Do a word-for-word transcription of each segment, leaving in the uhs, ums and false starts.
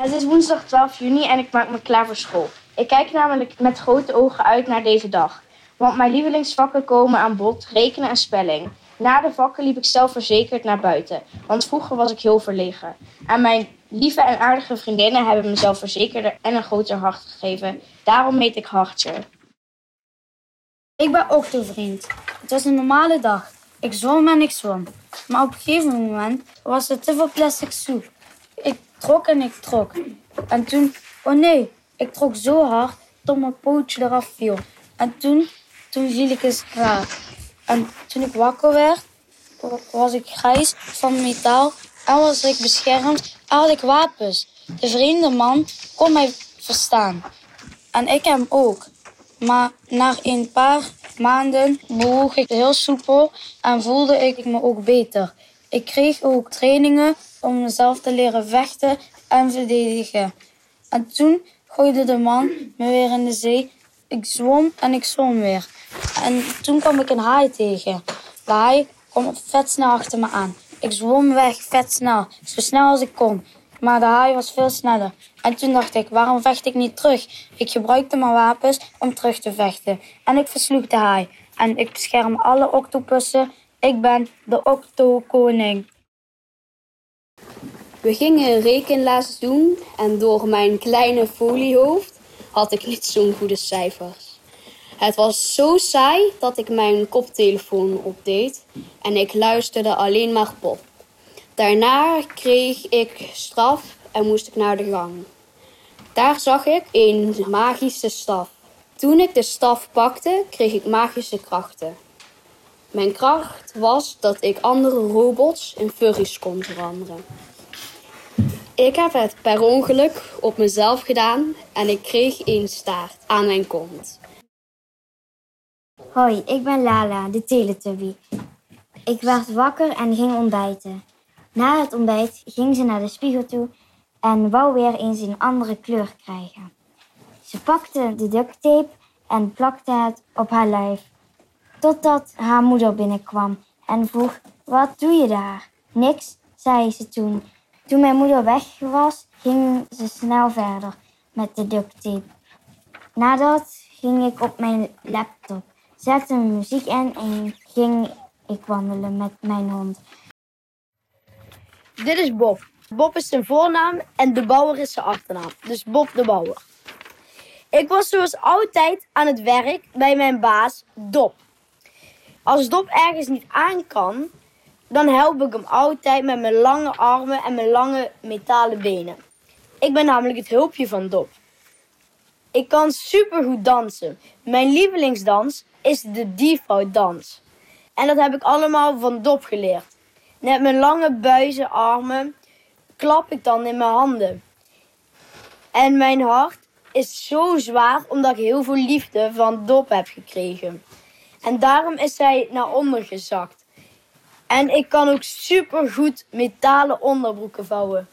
Het is woensdag twaalf juni en ik maak me klaar voor school. Ik kijk namelijk met grote ogen uit naar deze dag. Want mijn lievelingsvakken komen aan bod, rekenen en spelling. Na de vakken liep ik zelfverzekerd naar buiten, want vroeger was ik heel verlegen. En mijn lieve en aardige vriendinnen hebben me zelfverzekerder en een groter hart gegeven. Daarom heet ik Hartje. Ik ben ook de vriend. Het was een normale dag. Ik zwom en ik zwom. Maar op een gegeven moment was er te veel plastic soep. Ik trok en ik trok. En toen, oh nee, ik trok zo hard dat mijn pootje eraf viel. En toen, toen viel ik eens raar. En toen ik wakker werd, was ik grijs van metaal en was ik beschermd en had ik wapens. De vreemde man kon mij verstaan. En ik hem ook. Maar na een paar maanden bewoog ik heel soepel en voelde ik me ook beter. Ik kreeg ook trainingen om mezelf te leren vechten en verdedigen. En toen gooide de man me weer in de zee. Ik zwom en ik zwom weer. En toen kwam ik een haai tegen. De haai kwam vet snel achter me aan. Ik zwom weg vet snel, zo snel als ik kon. Maar de haai was veel sneller. En toen dacht ik, waarom vecht ik niet terug? Ik gebruikte mijn wapens om terug te vechten. En ik versloeg de haai. En ik bescherm alle octopussen. Ik ben de Octokoning. We gingen een rekenles doen en door mijn kleine foliehoofd had ik niet zo'n goede cijfers. Het was zo saai dat ik mijn koptelefoon opdeed en ik luisterde alleen maar pop. Daarna kreeg ik straf en moest ik naar de gang. Daar zag ik een magische staf. Toen ik de staf pakte, kreeg ik magische krachten. Mijn kracht was dat ik andere robots in furries kon veranderen. Ik heb het per ongeluk op mezelf gedaan en ik kreeg een staart aan mijn kont. Hoi, ik ben Lala, de Teletubby. Ik werd wakker en ging ontbijten. Na het ontbijt ging ze naar de spiegel toe en wou weer eens een andere kleur krijgen. Ze pakte de ducttape en plakte het op haar lijf. Totdat haar moeder binnenkwam en vroeg, wat doe je daar? Niks, zei ze toen. Toen mijn moeder weg was, ging ze snel verder met de ducttape. Nadat ging ik op mijn laptop, zette mijn muziek in en ging ik wandelen met mijn hond. Dit is Bob. Bob is zijn voornaam en de Bouwer is zijn achternaam. Dus Bob de Bouwer. Ik was zoals altijd aan het werk bij mijn baas, Dop. Als Dop ergens niet aan kan, dan help ik hem altijd met mijn lange armen en mijn lange metalen benen. Ik ben namelijk het hulpje van Dop. Ik kan supergoed dansen. Mijn lievelingsdans is de default dans. En dat heb ik allemaal van Dop geleerd. Met mijn lange buizen armen klap ik dan in mijn handen. En mijn hart is zo zwaar omdat ik heel veel liefde van Dop heb gekregen. En daarom is zij naar onder gezakt. En ik kan ook supergoed metalen onderbroeken vouwen.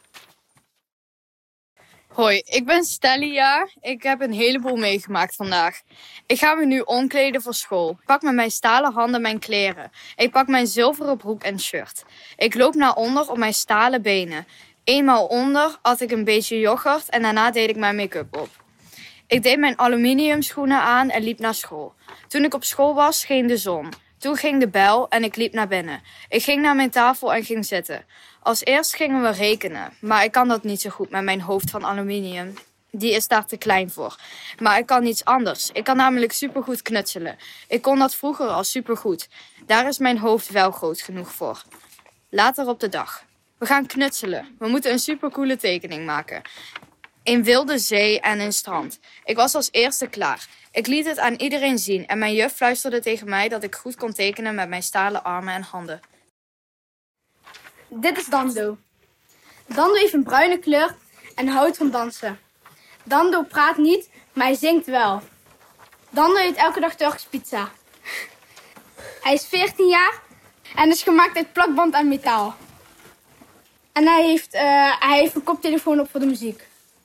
Hoi, ik ben Stellia. Ik heb een heleboel meegemaakt vandaag. Ik ga me nu omkleden voor school. Ik pak met mijn stalen handen mijn kleren. Ik pak mijn zilveren broek en shirt. Ik loop naar onder op mijn stalen benen. Eenmaal onder at ik een beetje yoghurt en daarna deed ik mijn make-up op. Ik deed mijn aluminium schoenen aan en liep naar school. Toen ik op school was, scheen de zon. Toen ging de bel en ik liep naar binnen. Ik ging naar mijn tafel en ging zitten. Als eerst gingen we rekenen, maar ik kan dat niet zo goed met mijn hoofd van aluminium. Die is daar te klein voor. Maar ik kan iets anders. Ik kan namelijk supergoed knutselen. Ik kon dat vroeger al supergoed. Daar is mijn hoofd wel groot genoeg voor. Later op de dag. We gaan knutselen. We moeten een supercoole tekening maken. Een wilde zee en een strand. Ik was als eerste klaar. Ik liet het aan iedereen zien en mijn juf fluisterde tegen mij dat ik goed kon tekenen met mijn stalen armen en handen. Dit is Dando. Dando heeft een bruine kleur en houdt van dansen. Dando praat niet, maar hij zingt wel. Dando eet elke dag Turkse pizza. Hij is veertien jaar en is gemaakt uit plakband en metaal. En hij heeft, uh, hij heeft een koptelefoon op voor de muziek.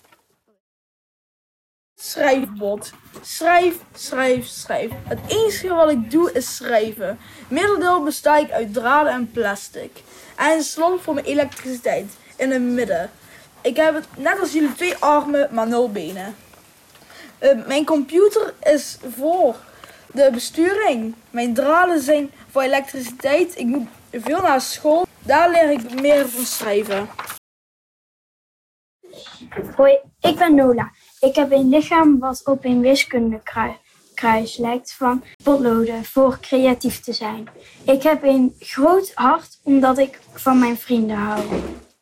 Schrijfbot. Schrijf, schrijf, schrijf. Het enige wat ik doe is schrijven. Middendeel besta ik uit draden en plastic. En een slomp voor mijn elektriciteit in het midden. Ik heb het net als jullie twee armen, maar nul benen. Uh, mijn computer is voor de besturing. Mijn draden zijn voor elektriciteit. Ik moet veel naar school. Daar leer ik meer van schrijven. Hoi, ik ben Nola. Ik heb een lichaam wat op een wiskundekruis lijkt van potloden voor creatief te zijn. Ik heb een groot hart omdat ik van mijn vrienden hou.